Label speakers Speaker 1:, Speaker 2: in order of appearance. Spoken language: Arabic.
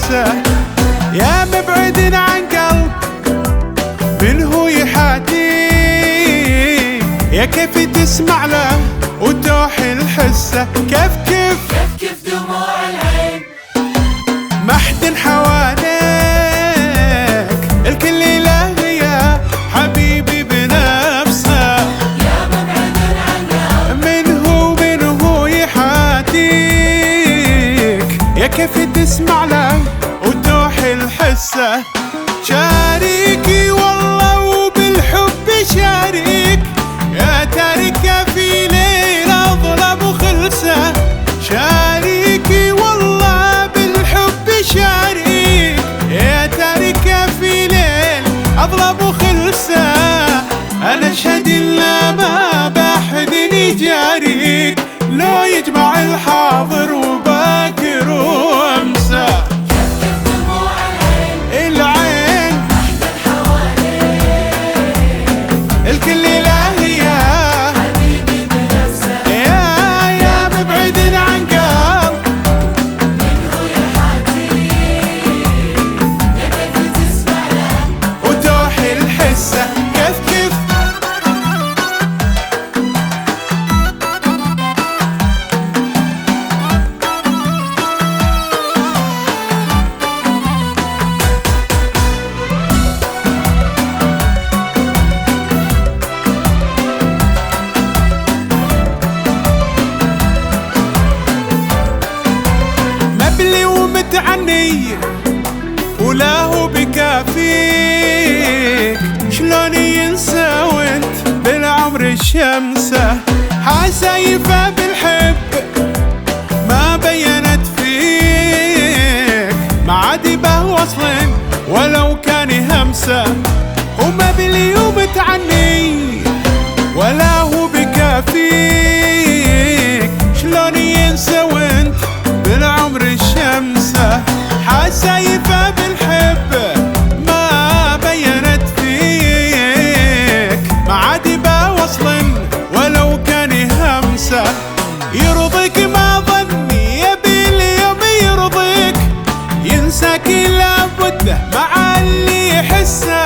Speaker 1: الحسه. يا مبعد عن قلب منه يحاتي، يا كيف تسمع له وتوحي الحسه. كيف كيف
Speaker 2: دموع العين
Speaker 1: ما حد حواليك، الكل له يا حبيبي بنفسه.
Speaker 2: يا مبعد عن قلب
Speaker 1: منه يحاتيك، يا كيف تسمع له وتوحي الحسه. شاريكي والله وبالحب شاريك، يا تاركه في ليل اظلم وخلسه. شاريكي والله بالحب شاريك، يا تاركه في ليل اظلم وخلسه. انا اشهد الا ما بحد يجاريك، لو يجمع الحاضر وباكر وامسى.
Speaker 2: دموع العين
Speaker 1: العين الكل له يا
Speaker 2: حبيبي بنفسه.
Speaker 1: يا مبعد عن قلب
Speaker 2: منه يحاتي، يا كيف تسمع له
Speaker 1: وتوحي الحسه. كيف كيف مبلي ومتعني ولا هو بكافيك، شلون ينسى وانت بالعمر الشمسه. حسايفه بالحب ما بينت فيك، ما عاد به وصل ولو كان همسه. ومبلي ومتعني ولا هو بكافيك، شلون ينسى وانت بالعمر الشمسه. حسايفه بالحب ما بينت فيك، ما عاد به وصل ولو كان همسه. يرضيك ما ظني يبي اليوم يرضيك، ينساك لابد مع اللي يحسه.